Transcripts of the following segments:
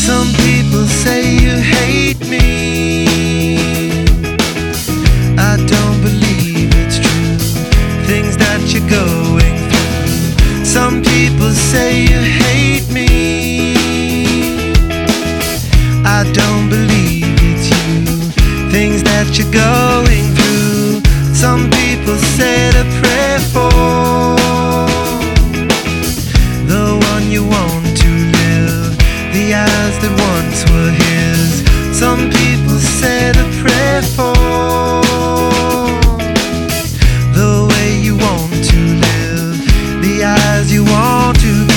Some people say you hate me. I don't believe it's true, things that you're going through. Some people say you hate me. I don't believe it's you, things that you're going through. Some people say to pray for the one you want to live, the eyes that once were his. Some people say to pray for the way you want to live, the eyes you want to give.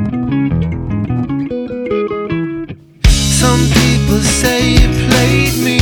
Some people say you played me.